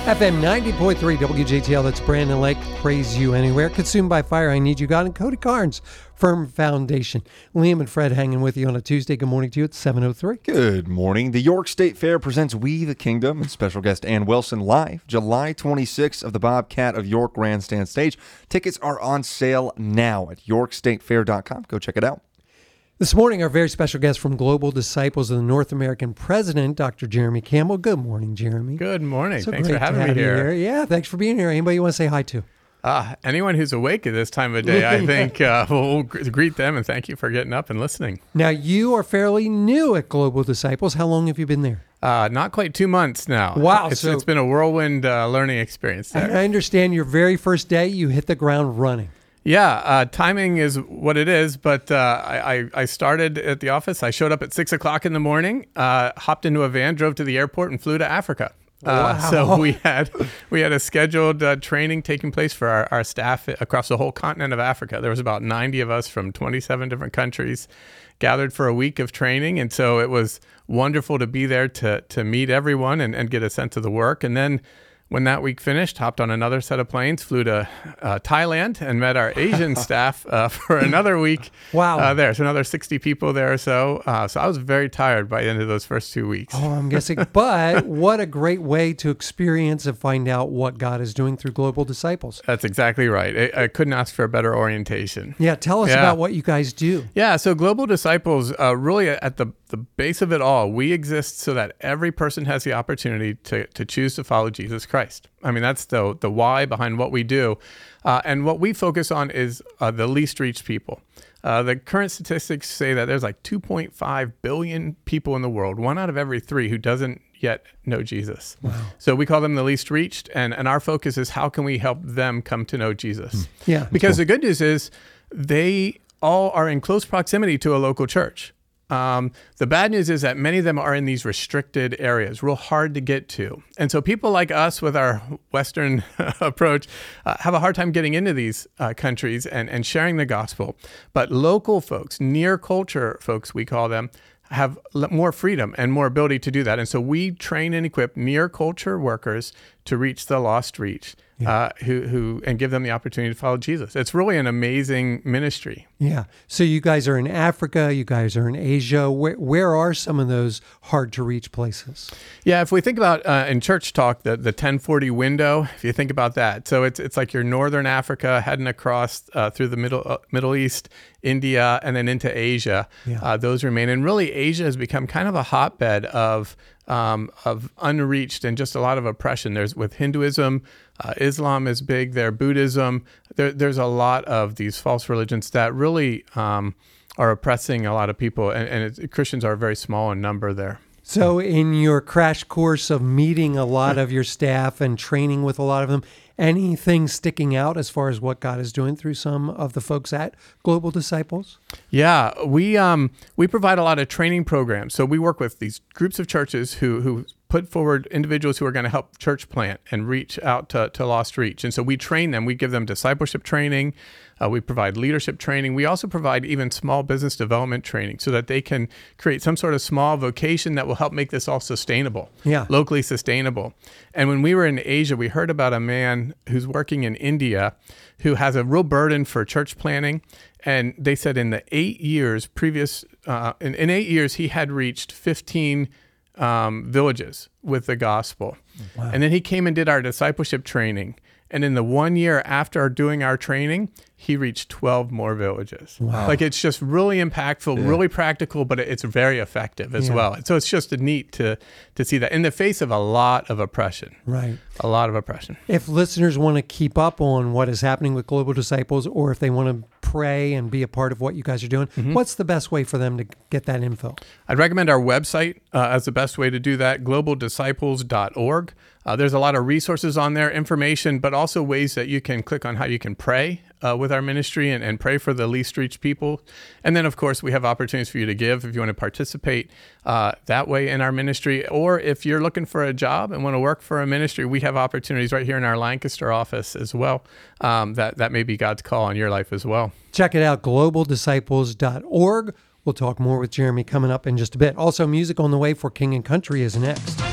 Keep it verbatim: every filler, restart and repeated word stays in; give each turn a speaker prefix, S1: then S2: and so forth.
S1: F M ninety point three W J T L, that's Brandon Lake, Praise You Anywhere. Consumed by Fire, I Need You God, and Cody Carnes, Firm Foundation. Liam and Fred hanging with you on a Tuesday. Good morning to you at seven oh three.
S2: Good morning. The York State Fair presents We the Kingdom and special guest Ann Wilson live July twenty-sixth of the Bobcat of York Grandstand Stage. Tickets are on sale now at york state fair dot com. Go check it out.
S1: This morning, our very special guest from Global Disciples of the North American President, Doctor Jeremy Campbell. Good morning, Jeremy.
S3: Good morning.
S1: So
S3: thanks
S1: great
S3: for having
S1: to have
S3: me here.
S1: here. Yeah, thanks for being here. Anybody you want to say hi to?
S3: Uh, anyone who's awake at this time of day, I think uh, we'll greet them and thank you for getting up and listening.
S1: Now, you are fairly new at Global Disciples. How long have you been there?
S3: Uh, not quite two months now.
S1: Wow.
S3: It's,
S1: so
S3: it's been a whirlwind uh, learning experience there.
S1: I understand your very first day, you hit the ground running.
S3: Yeah, uh, timing is what it is, but uh, I, I started at the office. I showed up at six o'clock in the morning, uh, hopped into a van, drove to the airport, and flew to Africa. Uh,
S1: Wow.
S3: So we had we had a scheduled uh, training taking place for our, our staff across the whole continent of Africa. There was about ninety of us from twenty-seven different countries gathered for a week of training, and so it was wonderful to be there to to meet everyone and, and get a sense of the work. And then when that week finished, hopped on another set of planes, flew to uh, Thailand and met our Asian staff uh, for another week.
S1: Wow.
S3: Uh, there. So another sixty people there or so. Uh, so I was very tired by the end of those first two weeks.
S1: Oh, I'm guessing. But what a great way to experience and find out what God is doing through Global Disciples.
S3: That's exactly right. I, I couldn't ask for a better orientation.
S1: Yeah, tell us
S3: Yeah.
S1: about what you guys do.
S3: Yeah, so Global Disciples, uh, really at the, the base of it all, we exist so that every person has the opportunity to, to choose to follow Jesus Christ. I mean, that's the the why behind what we do. Uh, and what we focus on is uh, the least reached people. Uh, the current statistics say that there's like two point five billion people in the world, one out of every three who doesn't yet know Jesus.
S1: Wow.
S3: So we call them the least reached, and, and our focus is how can we help them come to know Jesus?
S1: Yeah.
S3: Because the good news is they all are in close proximity to a local church. Um, the bad news is that many of them are in these restricted areas, real hard to get to. And so people like us with our Western approach uh, have a hard time getting into these uh, countries and, and sharing the gospel. But local folks, near culture folks, we call them, have l- more freedom and more ability to do that. And so we train and equip near culture workers to reach the lost reach,
S1: Yeah.
S3: uh, who, who and give them the opportunity to follow Jesus. It's really an amazing ministry.
S1: Yeah. So you guys are in Africa, you guys are in Asia. Where where are some of those hard to reach places?
S3: Yeah, if we think about uh, in church talk, the, the ten forty window, if you think about that. So it's it's like you're northern Africa heading across uh, through the middle uh, Middle East, India, and then into Asia.
S1: Yeah.
S3: Uh, those remain. And really, Asia has become kind of a hotbed of um, of unreached and just a lot of oppression. There's with Hinduism, uh, Islam is big there, Buddhism. There, there's a lot of these false religions that really um, are oppressing a lot of people. And, and it's, Christians are very small in number there.
S1: So in your crash course of meeting a lot of your staff and training with a lot of them, anything sticking out as far as what God is doing through some of the folks at Global Disciples?
S3: Yeah, we um, we provide a lot of training programs. So we work with these groups of churches who who put forward individuals who are going to help church plant and reach out to, to lost reach. And so we train them. We give them discipleship training. Uh, we provide leadership training. We also provide even small business development training so that they can create some sort of small vocation that will help make this all sustainable,
S1: Yeah.
S3: locally sustainable. And when we were in Asia, we heard about a man who's working in India who has a real burden for church planning. And they said in the eight years previous, uh, in, in eight years, he had reached fifteen um, villages with the gospel.
S1: Wow.
S3: And then he came and did our discipleship training. And in the one year after doing our training, he reached twelve more villages.
S1: Wow.
S3: Like it's just really impactful,
S2: Yeah.
S3: really practical, but it's very effective as
S1: Yeah.
S3: well. So it's just neat to to see that in the face of a lot of oppression,
S1: Right.
S3: a lot of oppression.
S1: If listeners want to keep up on what is happening with Global Disciples, or if they want to pray and be a part of what you guys are doing, what's the best way for them to get that info?
S3: I'd recommend our website uh, as the best way to do that, global disciples dot org. Uh, there's a lot of resources on there, information, but also ways that you can click on how you can pray uh, with our ministry and, and pray for the least reached people. And then, of course, we have opportunities for you to give if you want to participate uh, that way in our ministry. Or if you're looking for a job and want to work for a ministry, we have opportunities right here in our Lancaster office as well. Um, that, that may be God's call on your life as well.
S1: Check it out, global disciples dot org. We'll talk more with Jeremy coming up in just a bit. Also, music on the way for King and Country is next.